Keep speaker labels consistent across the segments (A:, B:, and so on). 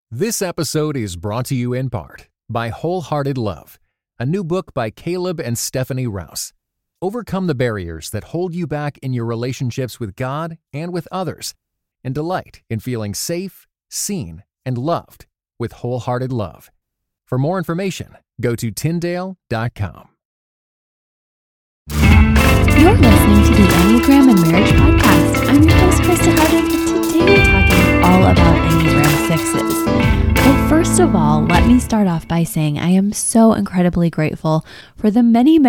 A: This episode is brought to you in part by Wholehearted Love, a new book by Caleb and Stephanie Rouse. Overcome the barriers that hold you back in your relationships with God and with others, and delight in feeling safe, seen, and loved with Wholehearted Love. For more information, go to Tyndale.com.
B: You're listening to the Enneagram and Marriage Podcast. I'm your host, Krista Hardin, and today we're talking all about Enneagram 6s. Well, first of all, let me start off by saying I am so incredibly grateful for the many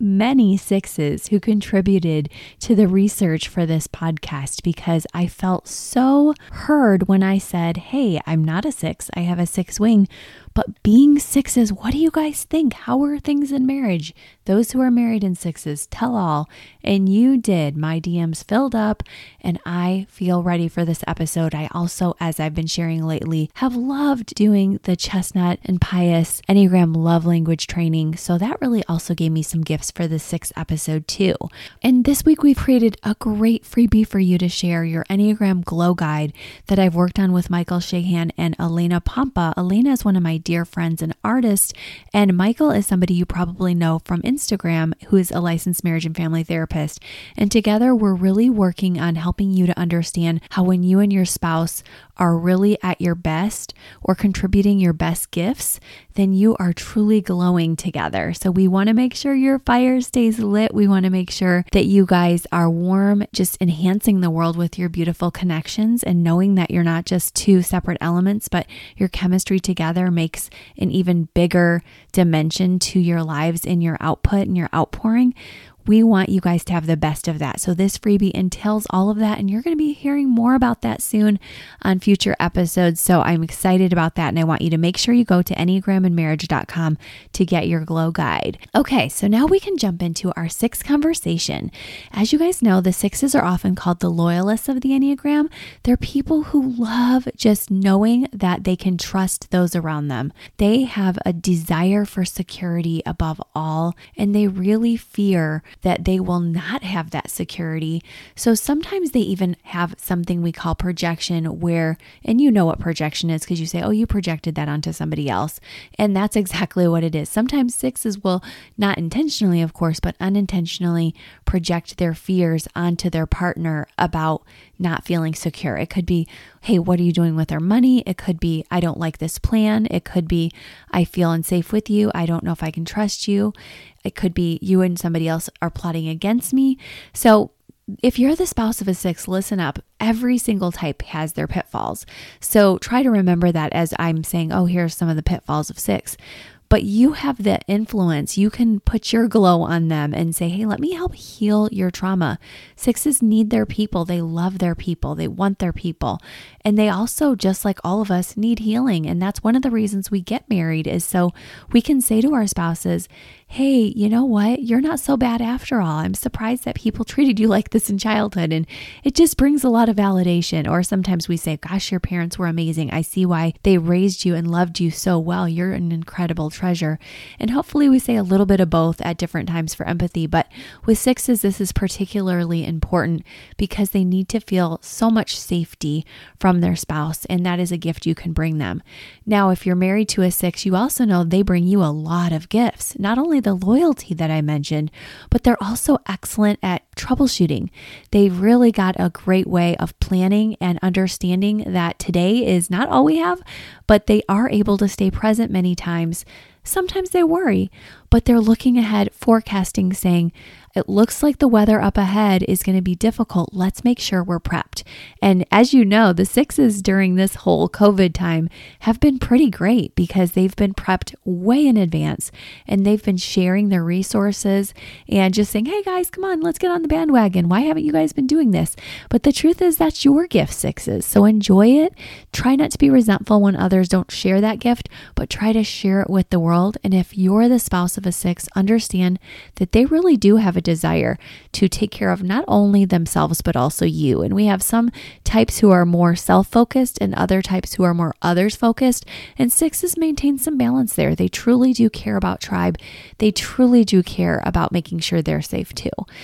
B: 6s who contributed to the research for this podcast, because I felt so heard when I said, hey, I'm not a 6, I have a 6 wing, but being 6s, what do you guys think? How are things in marriage? Those who are married in 6s, tell all. And you did. My DMs filled up, and I feel ready for this episode. I also, as I've been sharing lately, have loved doing the Chestnut and Pius Enneagram love language training. So that really also gave me some gifts for the 6th episode too. And this week we've created a great freebie for you to share, your Enneagram Glow Guide that I've worked on with Michael Shahan and Elena Pompa. Elena is one of my dear friends and artist, and Michael is somebody you probably know from Instagram, who is a licensed marriage and family therapist. And together we're really working on helping you to understand how when you and your spouse are really at your best or contributing your best gifts, then you are truly glowing together. So we want to make sure your fire stays lit. We want to make sure that you guys are warm, just enhancing the world with your beautiful connections and knowing that you're not just two separate elements, but your chemistry together makes an even bigger dimension to your lives in your output and your outpouring. We want you guys to have the best of that. So this freebie entails all of that, and you're going to be hearing more about that soon on future episodes. So I'm excited about that, and I want you to make sure you go to enneagramandmarriage.com to get your glow guide. Okay, so now we can jump into our 6th conversation. As you guys know, the 6s are often called the loyalists of the Enneagram. They're people who love just knowing that they can trust those around them. They have a desire for security above all, and they really fear that they will not have that security. So sometimes they even have something we call projection where, and you know what projection is because you say, oh, you projected that onto somebody else. And that's exactly what it is. Sometimes 6s will, not intentionally, of course, but unintentionally project their fears onto their partner about not feeling secure. It could be, hey, what are you doing with our money? It could be, I don't like this plan. It could be, I feel unsafe with you. I don't know if I can trust you. It could be you and somebody else are plotting against me. So if you're the spouse of a 6, listen up. Every single type has their pitfalls. So try to remember that as I'm saying, oh, here are some of the pitfalls of 6. But you have the influence. You can put your glow on them and say, hey, let me help heal your trauma. 6s need their people. They love their people. They want their people. And they also, just like all of us, need healing. And that's one of the reasons we get married, is so we can say to our spouses, hey, you know what? You're not so bad after all. I'm surprised that people treated you like this in childhood. And it just brings a lot of validation. Or sometimes we say, gosh, your parents were amazing. I see why they raised you and loved you so well. You're an incredible treasure. And hopefully we say a little bit of both at different times for empathy. But with 6s, this is particularly important because they need to feel so much safety from their spouse. And that is a gift you can bring them. Now, if you're married to a 6, you also know they bring you a lot of gifts. Not only the loyalty that I mentioned, but they're also excellent at troubleshooting. They've really got a great way of planning and understanding that today is not all we have, but they are able to stay present many times. Sometimes they worry, but they're looking ahead, forecasting, saying, it looks like the weather up ahead is going to be difficult. Let's make sure we're prepped. And as you know, the 6s during this whole COVID time have been pretty great because they've been prepped way in advance, and they've been sharing their resources and just saying, hey guys, come on, let's get on the bandwagon. Why haven't you guys been doing this? But the truth is that's your gift, 6s. So enjoy it. Try not to be resentful when others don't share that gift, but try to share it with the world. And if you're the spouse of a 6, understand that they really do have a desire to take care of not only themselves, but also you. And we have some types who are more self-focused and other types who are more others-focused. And 6s maintain some balance there. They truly do care about tribe. They truly do care about making sure they're safe too. So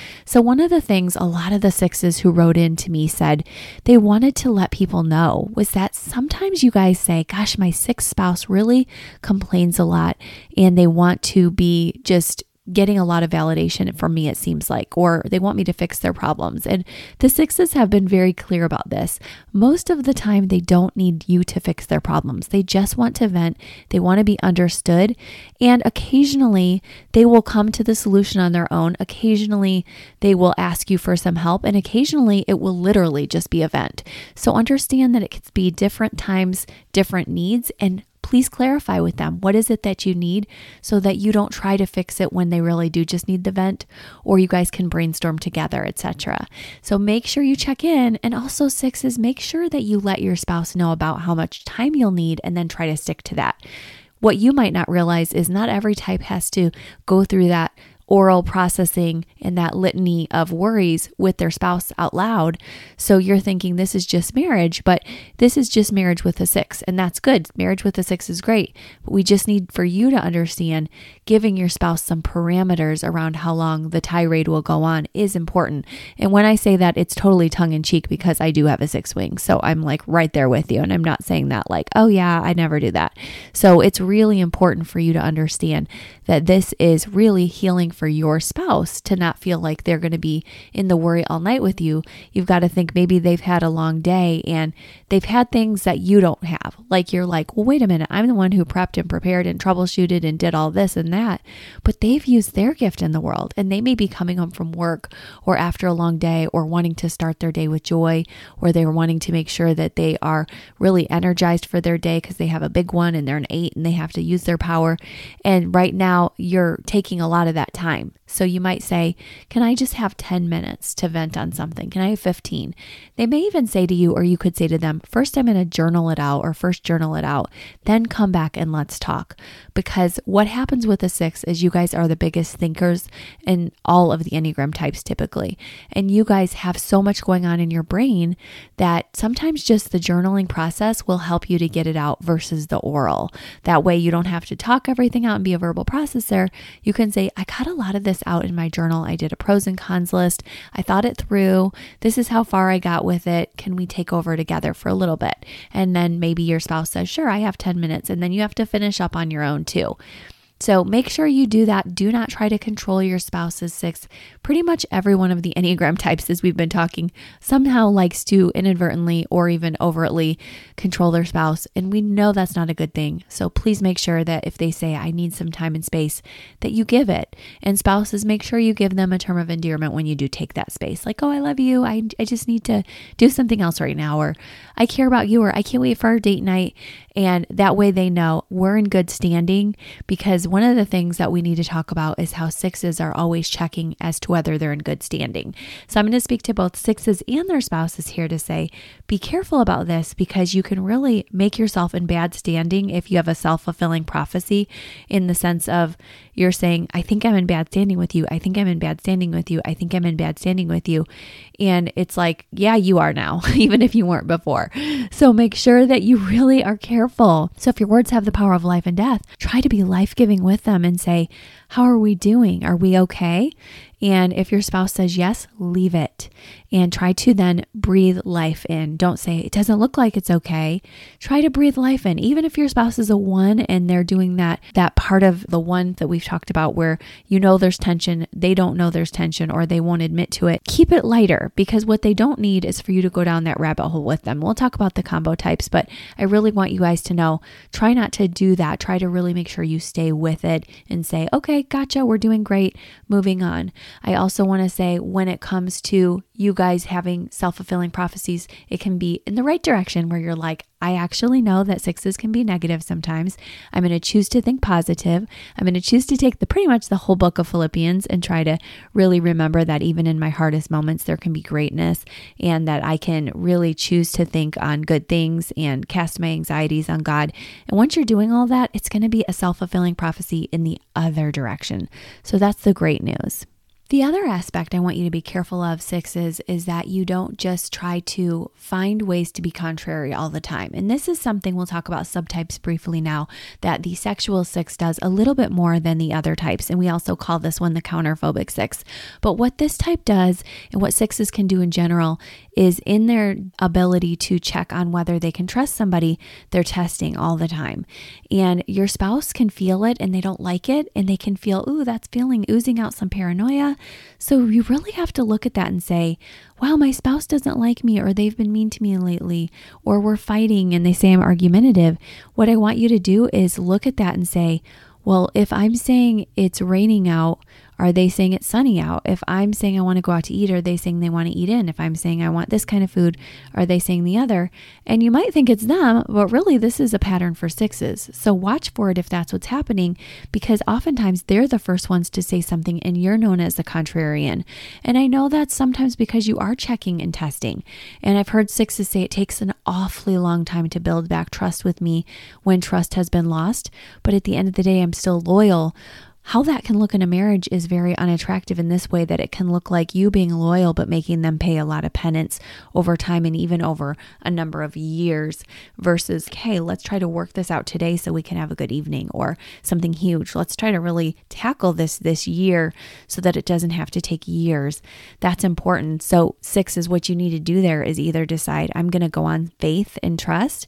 B: one of the things a lot of the sixes who wrote in to me said they wanted to let people know was that sometimes you guys say, gosh, my sixth spouse really complains a lot and they want to be just getting a lot of validation from me, it seems like, or they want me to fix their problems. And the sixes have been very clear about this. Most of the time, they don't need you to fix their problems. They just want to vent. They want to be understood. And occasionally, they will come to the solution on their own. Occasionally, they will ask you for some help. And occasionally, it will literally just be a vent. So understand that it could be different times, different needs, and please clarify with them, what is it that you need so that you don't try to fix it when they really do just need the vent, or you guys can brainstorm together, etc. So make sure you check in. And also sixes, make sure that you let your spouse know about how much time you'll need and then try to stick to that. What you might not realize is not every type has to go through that oral processing and that litany of worries with their spouse out loud. So you're thinking this is just marriage, but this is just marriage with a six, and that's good. Marriage with a six is great, but we just need for you to understand giving your spouse some parameters around how long the tirade will go on is important. And when I say that, it's totally tongue in cheek because I do have a six wing. So I'm like right there with you. And I'm not saying that like, oh yeah, I never do that. So it's really important for you to understand that this is really healing for your spouse to not feel like they're going to be in the worry all night with you. You've got to think maybe they've had a long day and they've had things that you don't have. Like you're like, well, wait a minute, I'm the one who prepped and prepared and troubleshooted and did all this and that, but they've used their gift in the world and they may be coming home from work or after a long day or wanting to start their day with joy, or they're wanting to make sure that they are really energized for their day because they have a big one and they're an 8 and they have to use their power. And right now you're taking a lot of that time. So you might say, can I just have 10 minutes to vent on something? Can I have 15? They may even say to you, or you could say to them, first I'm going to journal it out, or first journal it out, then come back and let's talk. Because what happens with a 6 is you guys are the biggest thinkers in all of the Enneagram types typically. And you guys have so much going on in your brain that sometimes just the journaling process will help you to get it out versus the oral. That way you don't have to talk everything out and be a verbal processor. You can say, I got a lot of this out in my journal. I did a pros and cons list. I thought it through. This is how far I got with it. Can we take over together for a little bit? And then maybe your spouse says, sure, I have 10 minutes. And then you have to finish up on your own too. So make sure you do that. Do not try to control your spouse's 6. Pretty much every one of the Enneagram types, as we've been talking, somehow likes to inadvertently or even overtly control their spouse. And we know that's not a good thing. So please make sure that if they say, I need some time and space, that you give it. And spouses, make sure you give them a term of endearment when you do take that space. Like, oh, I love you. I just need to do something else right now. Or I care about you. Or I can't wait for our date night. And that way they know we're in good standing, because one of the things that we need to talk about is how 6s are always checking as to whether they're in good standing. So I'm going to speak to both 6s and their spouses here to say, be careful about this, because you can really make yourself in bad standing if you have a self-fulfilling prophecy, in the sense of you're saying, I think I'm in bad standing with you. I think I'm in bad standing with you. I think I'm in bad standing with you. And it's like, yeah, you are now, even if you weren't before. So make sure that you really are careful. So if your words have the power of life and death, try to be life-giving with them and say, how are we doing? Are we okay? And if your spouse says yes, leave it and try to then breathe life in. Don't say, it doesn't look like it's okay. Try to breathe life in. Even if your spouse is a 1 and they're doing that part of the 1 that we've talked about where you know there's tension, they don't know there's tension, or they won't admit to it. Keep it lighter, because what they don't need is for you to go down that rabbit hole with them. We'll talk about the combo types, but I really want you guys to know, try not to do that. Try to really make sure you stay with it and say, okay, gotcha, we're doing great, moving on. I also want to say, when it comes to you guys having self-fulfilling prophecies, it can be in the right direction where you're like, I actually know that 6s can be negative sometimes. I'm going to choose to think positive. I'm going to choose to take pretty much the whole book of Philippians and try to really remember that even in my hardest moments, there can be greatness, and that I can really choose to think on good things and cast my anxieties on God. And once you're doing all that, it's going to be a self-fulfilling prophecy in the other direction. So that's the great news. The other aspect I want you to be careful of, sixes, is that you don't just try to find ways to be contrary all the time. And this is something we'll talk about subtypes briefly now, that the sexual six does a little bit more than the other types. And we also call this one the counterphobic six. But what this type does, and what sixes can do in general, is in their ability to check on whether they can trust somebody, they're testing all the time. And your spouse can feel it and they don't like it, and they can feel, ooh, that's oozing out some paranoia. So you really have to look at that and say, wow, my spouse doesn't like me, or they've been mean to me lately, or we're fighting and they say I'm argumentative. What I want you to do is look at that and say, well, if I'm saying it's raining out, are they saying it's sunny out? If I'm saying I want to go out to eat, are they saying they want to eat in? If I'm saying I want this kind of food, are they saying the other? And you might think it's them, but really this is a pattern for sixes. So watch for it if that's what's happening, because oftentimes they're the first ones to say something and you're known as the contrarian. And I know that's sometimes because you are checking and testing. And I've heard sixes say it takes an awfully long time to build back trust with me when trust has been lost. But at the end of the day, I'm still loyal. How that can look in a marriage is very unattractive in this way, that it can look like you being loyal but making them pay a lot of penance over time and even over a number of years, versus, hey, let's try to work this out today so we can have a good evening, or something huge. Let's try to really tackle this year so that it doesn't have to take years. That's important. So 6 is what you need to do there, is either decide I'm going to go on faith and trust,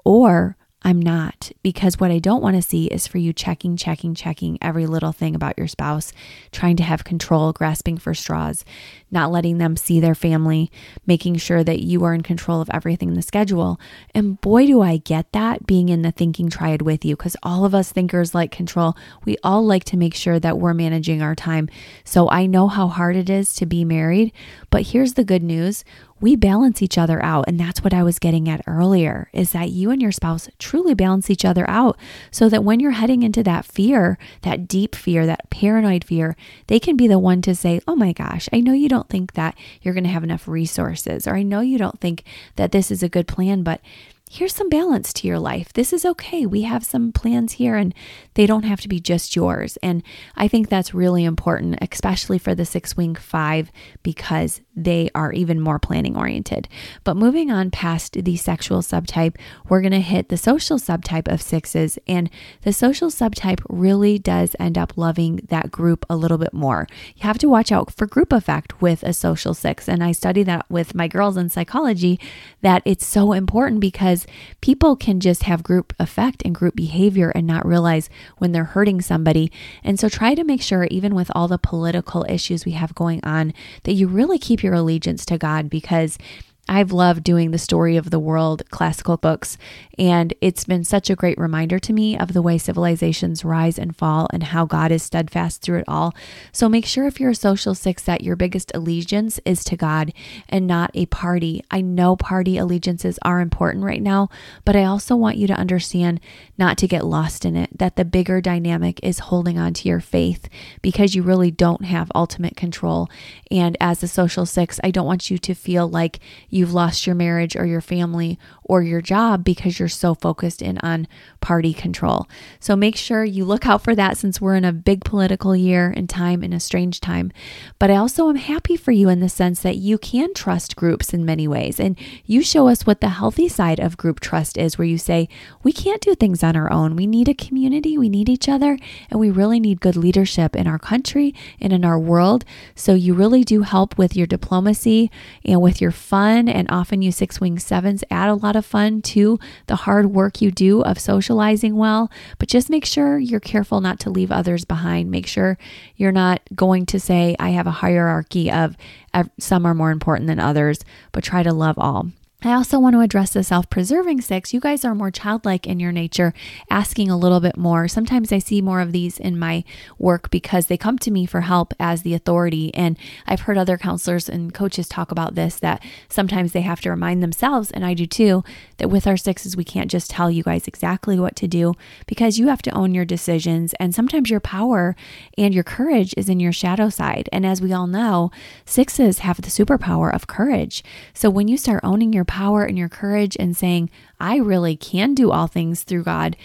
B: or I'm not, because what I don't want to see is for you checking every little thing about your spouse, trying to have control, grasping for straws, not letting them see their family, making sure that you are in control of everything in the schedule. And boy, do I get that being in the thinking triad with you, because all of us thinkers like control. We all like to make sure that we're managing our time. So I know how hard it is to be married, but here's the good news. We balance each other out. And that's what I was getting at earlier, is that you and your spouse truly balance each other out, so that when you're heading into that fear, that deep fear, that paranoid fear, they can be the one to say, oh my gosh, I know you don't think that you're going to have enough resources, or I know you don't think that this is a good plan, but here's some balance to your life. This is okay. We have some plans here and they don't have to be just yours. And I think that's really important, especially for the 6-wing 5, because they are even more planning oriented. But moving on past the sexual subtype, we're going to hit the social subtype of 6s. And the social subtype really does end up loving that group a little bit more. You have to watch out for group effect with a social 6. And I study that with my girls in psychology, that it's so important, because people can just have group effect and group behavior and not realize when they're hurting somebody. And so try to make sure, even with all the political issues we have going on, that you really keep your allegiance to God, because I've loved doing the Story of the World classical books, and it's been such a great reminder to me of the way civilizations rise and fall and how God is steadfast through it all. So make sure, if you're a social 6, that your biggest allegiance is to God and not a party. I know party allegiances are important right now, but I also want you to understand not to get lost in it, that the bigger dynamic is holding on to your faith, because you really don't have ultimate control. And as a social 6, I don't want you to feel like you've lost your marriage or your family or your job because you're so focused in on party control. So make sure you look out for that, since we're in a big political year and time, in a strange time. But I also am happy for you in the sense that you can trust groups in many ways. And you show us what the healthy side of group trust is, where you say, we can't do things on our own. We need a community, we need each other, and we really need good leadership in our country and in our world. So you really do help with your diplomacy and with your fun. And often you 6-wing 7s add a lot of fun to the hard work you do of socializing well. But just make sure you're careful not to leave others behind. Make sure you're not going to say, I have a hierarchy of some are more important than others, but try to love all. I also want to address the self-preserving 6. You guys are more childlike in your nature, asking a little bit more. Sometimes I see more of these in my work because they come to me for help as the authority. And I've heard other counselors and coaches talk about this, that sometimes they have to remind themselves, and I do too, that with our 6s, we can't just tell you guys exactly what to do, because you have to own your decisions. And sometimes your power and your courage is in your shadow side. And as we all know, 6s have the superpower of courage. So when you start owning your power and your courage and saying, I really can do all things through God,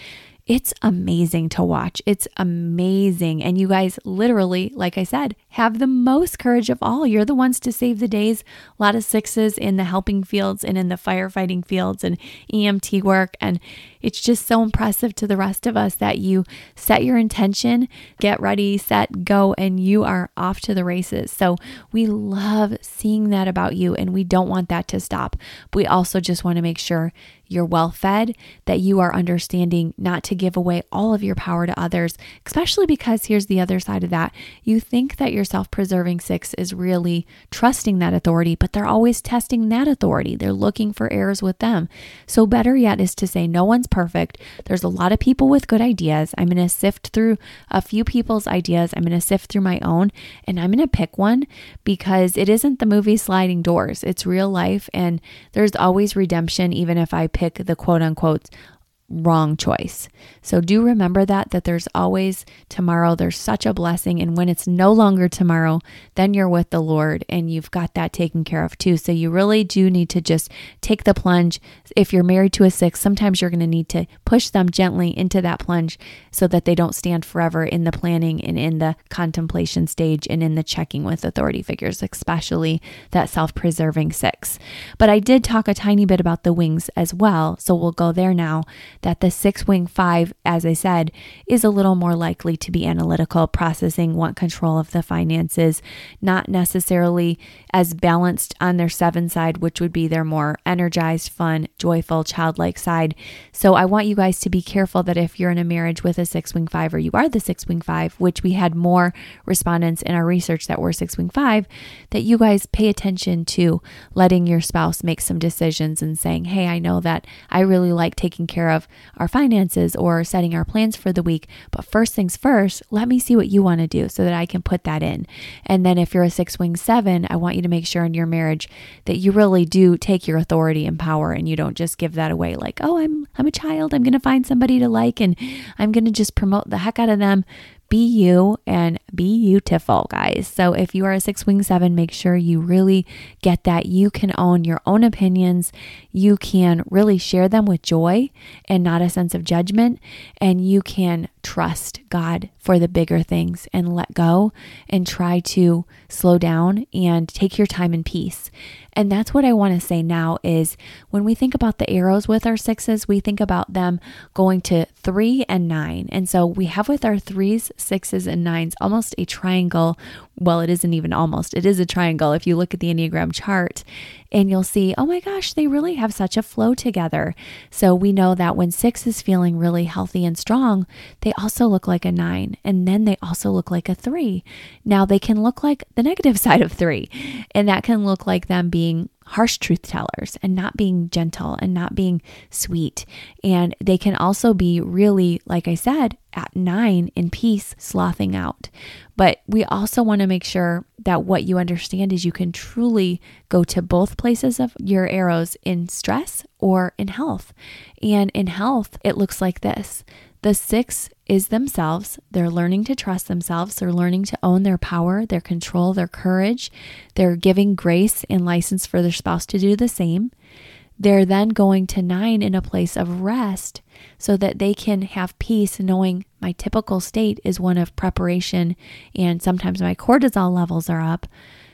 B: It's amazing to watch. It's amazing. And you guys literally, like I said, have the most courage of all. You're the ones to save the days. A lot of 6s in the helping fields and in the firefighting fields and EMT work. And it's just so impressive to the rest of us that you set your intention, get ready, set, go, and you are off to the races. So we love seeing that about you, and we don't want that to stop. But we also just want to make sure you're well fed, that you are understanding not to give away all of your power to others, especially because here's the other side of that. You think that your self-preserving 6 is really trusting that authority, but they're always testing that authority. They're looking for errors with them. So better yet is to say no one's perfect. There's a lot of people with good ideas. I'm going to sift through a few people's ideas. I'm going to sift through my own, and I'm going to pick one because it isn't the movie Sliding Doors. It's real life, and there's always redemption, even if I pick the quote unquote wrong choice. So do remember that there's always tomorrow. There's such a blessing. And when it's no longer tomorrow, then you're with the Lord and you've got that taken care of too. So you really do need to just take the plunge. If you're married to a 6, sometimes you're going to need to push them gently into that plunge so that they don't stand forever in the planning and in the contemplation stage and in the checking with authority figures, especially that self-preserving 6. But I did talk a tiny bit about the wings as well. So we'll go there now. That the 6-wing 5, as I said, is a little more likely to be analytical, processing, want control of the finances, not necessarily as balanced on their 7 side, which would be their more energized, fun, joyful, childlike side. So I want you guys to be careful that if you're in a marriage with a 6-wing 5 or you are the 6-wing 5, which we had more respondents in our research that were 6-wing 5, that you guys pay attention to letting your spouse make some decisions and saying, hey, I know that I really like taking care of our finances or setting our plans for the week. But first things first, let me see what you want to do so that I can put that in. And then if you're a 6-wing 7, I want you to make sure in your marriage that you really do take your authority and power and you don't just give that away like, oh, I'm a child. I'm going to find somebody to like and I'm going to just promote the heck out of them. Be you and be beautiful, guys. So if you are a 6-wing 7, make sure you really get that you can own your own opinions. You can really share them with joy and not a sense of judgment. And you can trust God for the bigger things and let go and try to slow down and take your time in peace. And that's what I want to say now is when we think about the arrows with our 6s, we think about them going to 3 and 9. And so we have with our 3s, 6s, and 9s almost a triangle. Well, it isn't even almost. It is a triangle if you look at the Enneagram chart and you'll see, oh my gosh, they really have such a flow together. So we know that when 6 is feeling really healthy and strong, they also look like a 9. And then they also look like a 3. Now they can look like the negative side of 3. And that can look like them being harsh truth tellers and not being gentle and not being sweet. And they can also be really, like I said, at 9 in peace, slothing out. But we also want to make sure that what you understand is you can truly go to both places of your arrows in stress or in health. And in health, it looks like this. The 6 is themselves. They're learning to trust themselves. They're learning to own their power, their control, their courage. They're giving grace and license for their spouse to do the same. They're then going to 9 in a place of rest so that they can have peace, knowing my typical state is one of preparation and sometimes my cortisol levels are up.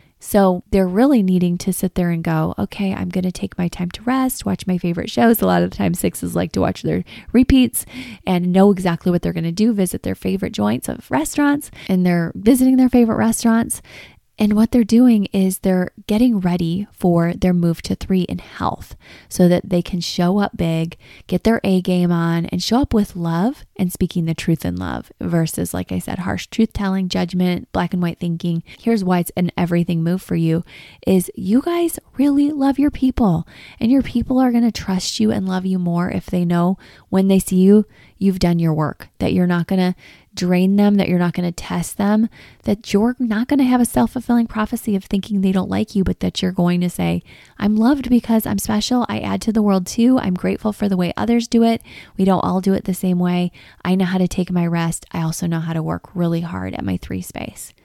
B: So they're really needing to sit there and go, okay, I'm going to take my time to rest, watch my favorite shows. A lot of the time 6s like to watch their repeats and know exactly what they're going to do, visit their favorite joints of restaurants, and they're visiting their favorite restaurants. And what they're doing is they're getting ready for their move to 3 in health so that they can show up big, get their A game on, and show up with love and speaking the truth in love versus, like I said, harsh truth telling, judgment, black and white thinking. Here's why it's an everything move for you is you guys really love your people, and your people are going to trust you and love you more if they know when they see you, you've done your work, that you're not going to drain them, that you're not going to test them, that you're not going to have a self-fulfilling prophecy of thinking they don't like you, but that you're going to say, I'm loved because I'm special. I add to the world too. I'm grateful for the way others do it. We don't all do it the same way. I know how to take my rest. I also know how to work really hard at my 3 space.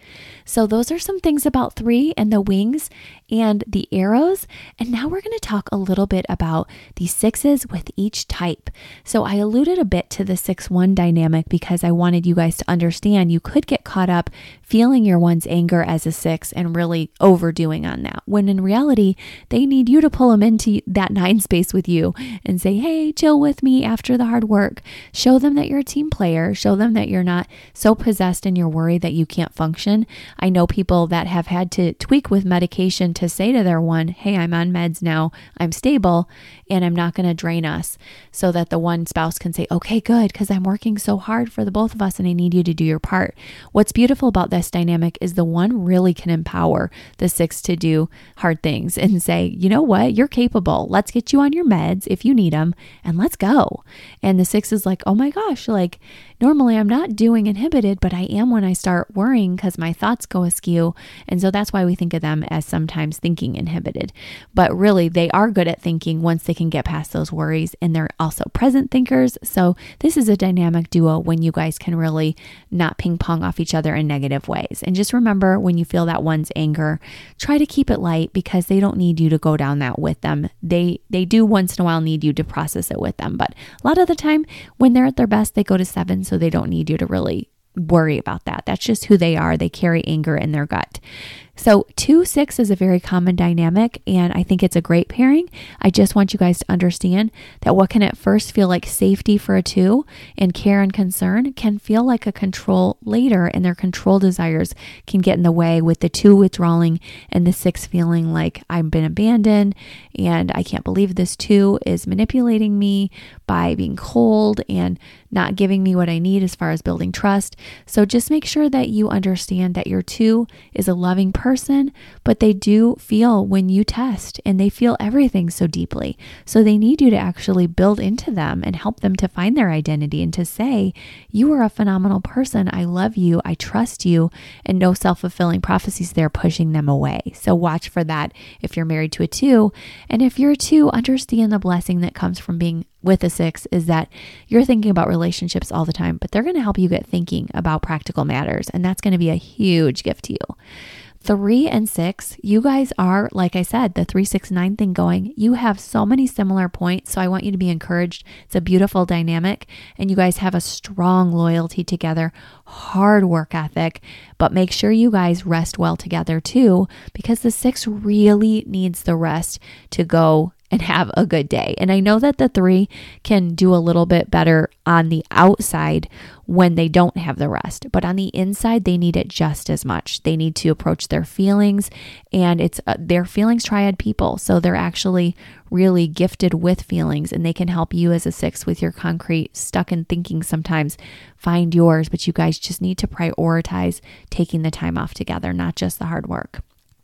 B: So those are some things about 3 and the wings and the arrows. And now we're going to talk a little bit about the 6s with each type. So I alluded a bit to the 6-1 dynamic because I wanted you guys to understand you could get caught up feeling your one's anger as a 6 and really overdoing on that, when in reality, they need you to pull them into that 9 space with you and say, hey, chill with me after the hard work. Show them that you're a team player. Show them that you're not so possessed in your worry that you can't function. I know people that have had to tweak with medication to say to their one, hey, I'm on meds now, I'm stable, and I'm not going to drain us, so that the one spouse can say, okay, good, because I'm working so hard for the both of us and I need you to do your part. What's beautiful about this dynamic is the one really can empower the 6 to do hard things and say, you know what, you're capable. Let's get you on your meds if you need them and let's go. And the 6 is like, oh my gosh, like normally I'm not doing inhibited, but I am when I start worrying because my thoughts go askew. And so that's why we think of them as sometimes thinking inhibited. But really, they are good at thinking once they can get past those worries, and they're also present thinkers. So this is a dynamic duo when you guys can really not ping pong off each other in negative ways. And just remember, when you feel that one's anger, try to keep it light because they don't need you to go down that with them. They do once in a while need you to process it with them. But a lot of the time when they're at their best, they go to 7, so they don't need you to really worry about that. That's just who they are. They carry anger in their gut. So 2-6 is a very common dynamic, and I think it's a great pairing. I just want you guys to understand that what can at first feel like safety for a 2 and care and concern can feel like a control later, and their control desires can get in the way with the 2 withdrawing and the 6 feeling like I've been abandoned and I can't believe this 2 is manipulating me by being cold and not giving me what I need as far as building trust. So just make sure that you understand that your 2 is a loving person, but they do feel when you test, and they feel everything so deeply. So they need you to actually build into them and help them to find their identity and to say, you are a phenomenal person. I love you. I trust you. And no self-fulfilling prophecies there pushing them away. So watch for that if you're married to a 2. And if you're a 2, understand the blessing that comes from being with a 6 is that you're thinking about relationships all the time, but they're going to help you get thinking about practical matters. And that's going to be a huge gift to you. 3 and 6, you guys are, like I said, the 3-6-9 thing going. You have so many similar points. So I want you to be encouraged. It's a beautiful dynamic, and you guys have a strong loyalty together, hard work ethic, but make sure you guys rest well together too, because the 6 really needs the rest to go and have a good day. And I know that the 3 can do a little bit better on the outside when they don't have the rest, but on the inside, they need it just as much. They need to approach their feelings, and it's their feelings triad people. So they're actually really gifted with feelings, and they can help you as a 6 with your concrete stuck in thinking sometimes. Find yours, but you guys just need to prioritize taking the time off together, not just the hard work.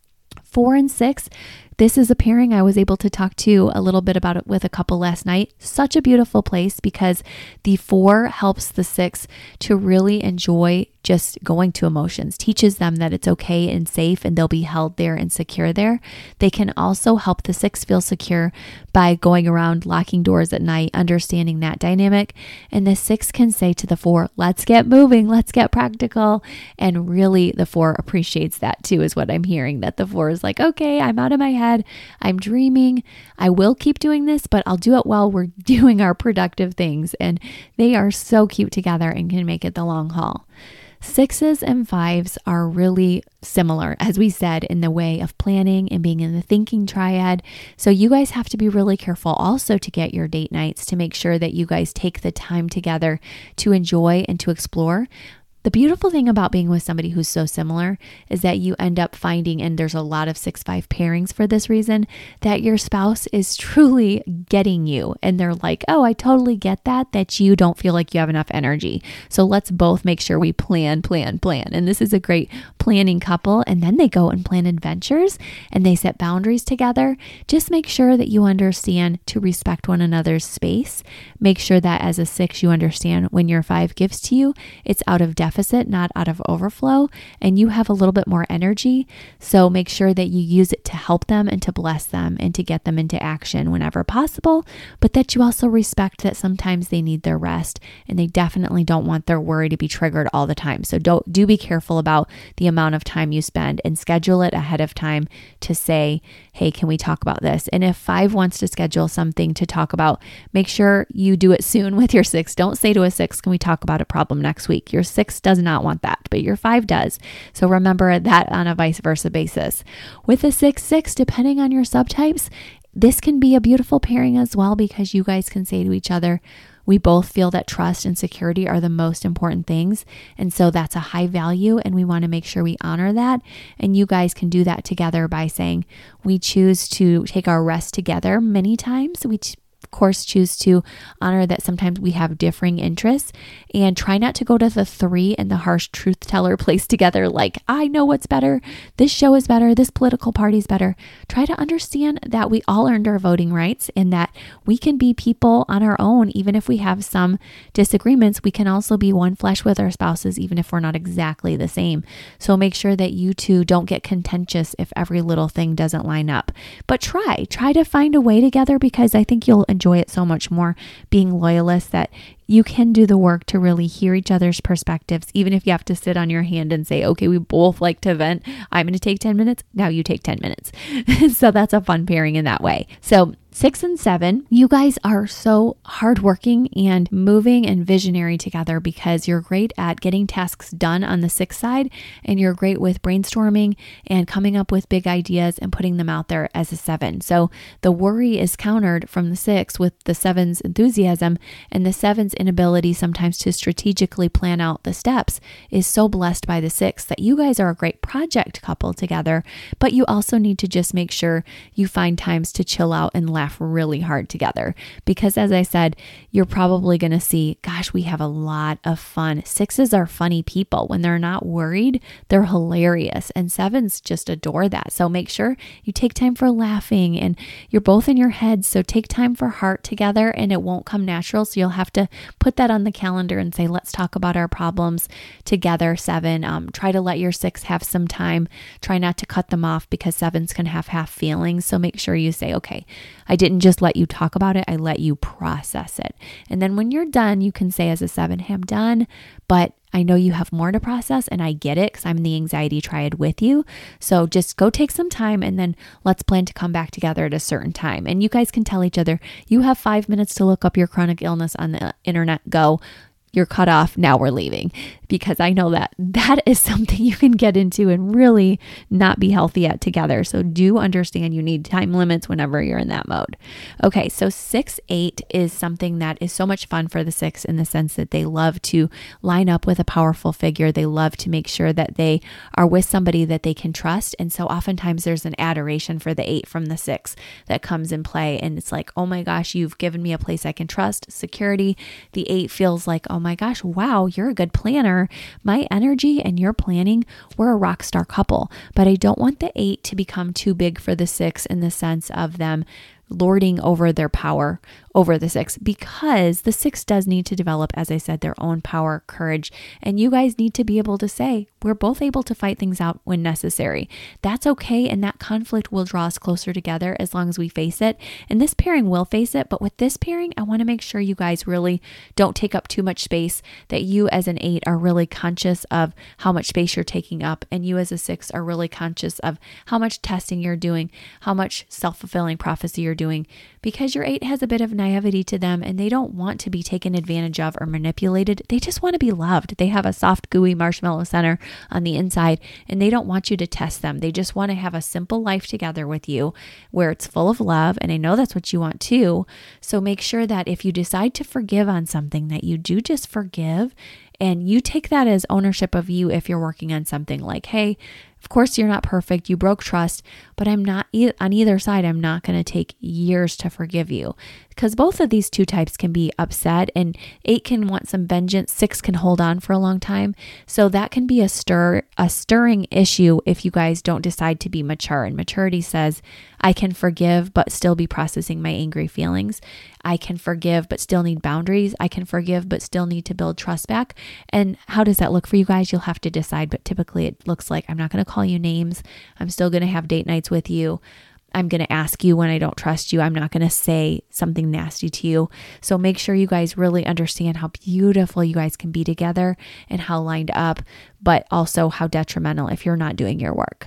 B: 4 and 6, this is a pairing I was able to talk to a little bit about it with a couple last night. Such a beautiful place because the 4 helps the 6 to really enjoy just going to emotions, teaches them that it's okay and safe and they'll be held there and secure there. They can also help the 6 feel secure by going around locking doors at night, understanding that dynamic. And the 6 can say to the 4, let's get moving, let's get practical. And really the 4 appreciates that too, is what I'm hearing, that the 4 is like, okay, I'm out of my head. I'm dreaming. I will keep doing this, but I'll do it while we're doing our productive things. And they are so cute together and can make it the long haul. 6s and 5s are really similar, as we said, in the way of planning and being in the thinking triad. So you guys have to be really careful also to get your date nights to make sure that you guys take the time together to enjoy and to explore. The beautiful thing about being with somebody who's so similar is that you end up finding, and there's a lot of 6-5 pairings for this reason, that your spouse is truly getting you. And they're like, oh, I totally get that you don't feel like you have enough energy. So let's both make sure we plan. And this is a great planning couple. And then they go and plan adventures and they set boundaries together. Just make sure that you understand to respect one another's space. Make sure that as a 6, you understand when your 5 gives to you, it's out of deficit, not out of overflow, and you have a little bit more energy. So make sure that you use it to help them and to bless them and to get them into action whenever possible, but that you also respect that sometimes they need their rest and they definitely don't want their worry to be triggered all the time. So do be careful about the amount of time you spend and schedule it ahead of time to say, hey, can we talk about this? And if 5 wants to schedule something to talk about, make sure you do it soon with your 6. Don't say to a 6, can we talk about a problem next week? Your 6 does not want that, but your 5 does. So remember that on a vice versa basis. With a 6-6, depending on your subtypes, this can be a beautiful pairing as well, because you guys can say to each other, we both feel that trust and security are the most important things. And so that's a high value, and we want to make sure we honor that. And you guys can do that together by saying, we choose to take our rest together many times. We of course, choose to honor that sometimes we have differing interests, and try not to go to the 3 and the harsh truth teller place together. Like, I know what's better. This show is better. This political party is better. Try to understand that we all earned our voting rights, and that we can be people on our own. Even if we have some disagreements, we can also be one flesh with our spouses, even if we're not exactly the same. So make sure that you two don't get contentious if every little thing doesn't line up. But try to find a way together, because I think you'll enjoy it so much more being loyalists, that you can do the work to really hear each other's perspectives, even if you have to sit on your hand and say, okay, we both like to vent. I'm going to take 10 minutes. Now you take 10 minutes. So that's a fun pairing in that way. So 6 and 7, you guys are so hardworking and moving and visionary together, because you're great at getting tasks done on the 6 side, and you're great with brainstorming and coming up with big ideas and putting them out there as a 7. So the worry is countered from the 6 with the 7's enthusiasm, and the 7's inability sometimes to strategically plan out the steps is so blessed by the 6 that you guys are a great project couple together. But you also need to just make sure you find times to chill out and laugh really hard together, because as I said, you're probably going to see, gosh, we have a lot of fun. 6s are funny people. When they're not worried, they're hilarious, and 7s just adore that. So make sure you take time for laughing, and you're both in your heads. So take time for heart together, and it won't come natural. So you'll have to put that on the calendar and say, let's talk about our problems together, 7. Try to let your 6 have some time. Try not to cut them off, because 7s can have half feelings. So make sure you say, okay, I didn't just let you talk about it, I let you process it. And then when you're done, you can say as a 7, hey, I'm done, but I know you have more to process, and I get it, because I'm in the anxiety triad with you. So just go take some time, and then let's plan to come back together at a certain time. And you guys can tell each other, you have 5 minutes to look up your chronic illness on the internet. Go. You're cut off. Now we're leaving. Because I know that is something you can get into and really not be healthy at together. So do understand you need time limits whenever you're in that mode. Okay, so 6-8 is something that is so much fun for the 6, in the sense that they love to line up with a powerful figure. They love to make sure that they are with somebody that they can trust. And so oftentimes there's an adoration for the 8 from the 6 that comes in play. And it's like, oh my gosh, you've given me a place I can trust, security. The 8 feels like, oh my gosh, wow, you're a good planner. My energy and your planning, we're a rock star couple. But I don't want the 8 to become too big for the 6, in the sense of them lording over their power over the 6, because the 6 does need to develop, as I said, their own power, courage, and you guys need to be able to say, we're both able to fight things out when necessary. That's okay, and that conflict will draw us closer together as long as we face it, and this pairing will face it. But with this pairing, I want to make sure you guys really don't take up too much space, that you as an 8 are really conscious of how much space you're taking up, and you as a 6 are really conscious of how much testing you're doing, how much self-fulfilling prophecy you're doing, because your 8 has a bit of naivety to them, and they don't want to be taken advantage of or manipulated. They just want to be loved. They have a soft, gooey marshmallow center on the inside, and they don't want you to test them. They just want to have a simple life together with you where it's full of love, and I know that's what you want too. So make sure that if you decide to forgive on something, that you do just forgive, and you take that as ownership of you. If you're working on something like, hey, of course you're not perfect, you broke trust, but I'm not on either side. I'm not going to take years to forgive you, because both of these 2 types can be upset, and 8 can want some vengeance. 6 can hold on for a long time. So that can be a stirring issue if you guys don't decide to be mature. And maturity says, I can forgive, but still be processing my angry feelings. I can forgive, but still need boundaries. I can forgive, but still need to build trust back. And how does that look for you guys? You'll have to decide, but typically it looks like, I'm not going to call you names. I'm still going to have date nights with you. I'm going to ask you when I don't trust you. I'm not going to say something nasty to you. So make sure you guys really understand how beautiful you guys can be together and how lined up, but also how detrimental if you're not doing your work.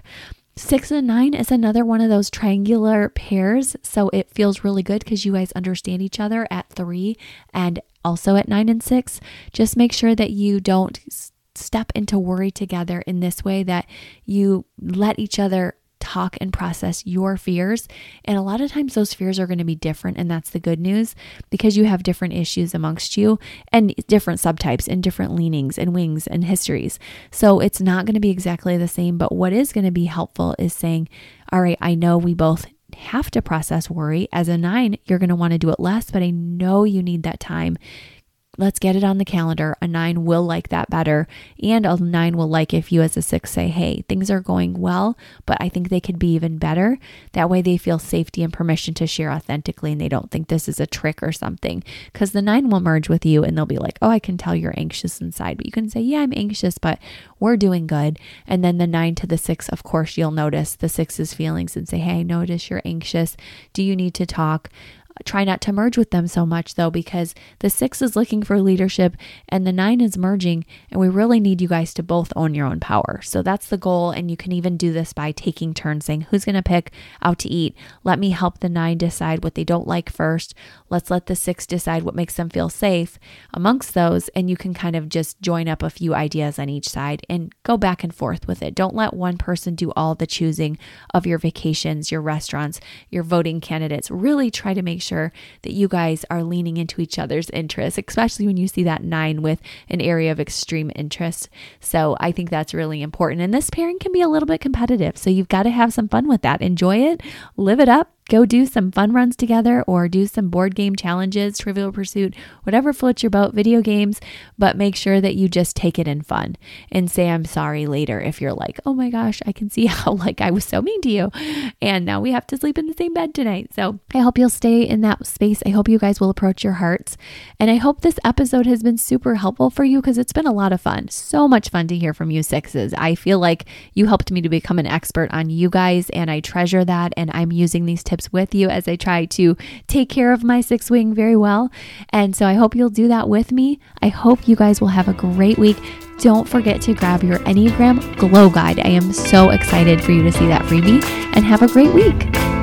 B: 6 and 9 is another one of those triangular pairs. So it feels really good because you guys understand each other at 3 and also at 9 and 6. Just make sure that you don't step into worry together in this way, that you let each other talk and process your fears. And a lot of times those fears are going to be different. And that's the good news, because you have different issues amongst you and different subtypes and different leanings and wings and histories. So it's not going to be exactly the same. But what is going to be helpful is saying, all right, I know we both have to process worry. As a 9, you're going to want to do it less, but I know you need that time. Let's get it on the calendar. A 9 will like that better. And a 9 will like if you as a 6 say, hey, things are going well, but I think they could be even better. That way they feel safety and permission to share authentically, and they don't think this is a trick or something. Because the 9 will merge with you and they'll be like, oh, I can tell you're anxious inside. But you can say, yeah, I'm anxious, but we're doing good. And then the 9 to the 6, of course, you'll notice the 6's feelings and say, hey, I notice you're anxious. Do you need to talk? Try not to merge with them so much though, because the 6 is looking for leadership and the 9 is merging, and we really need you guys to both own your own power. So that's the goal. And you can even do this by taking turns, saying, who's going to pick out to eat? Let me help the 9 decide what they don't like first. Let's let the 6 decide what makes them feel safe amongst those. And you can kind of just join up a few ideas on each side and go back and forth with it. Don't let one person do all the choosing of your vacations, your restaurants, your voting candidates. Really try to make sure that you guys are leaning into each other's interests, especially when you see that 9 with an area of extreme interest. So I think that's really important. And this pairing can be a little bit competitive. So you've got to have some fun with that. Enjoy it, live it up. Go do some fun runs together or do some board game challenges, Trivial Pursuit, whatever floats your boat, video games, but make sure that you just take it in fun and say, I'm sorry later if you're like, oh my gosh, I can see how I was so mean to you and now we have to sleep in the same bed tonight. So I hope you'll stay in that space. I hope you guys will approach your hearts. And I hope this episode has been super helpful for you, because it's been a lot of fun. So much fun to hear from you 6s. I feel like you helped me to become an expert on you guys, and I treasure that. And I'm using these tips with you as I try to take care of my 6 wing very well. And so I hope you'll do that with me. I hope you guys will have a great week. Don't forget to grab your Enneagram Glow Guide. I am so excited for you to see that freebie, and have a great week.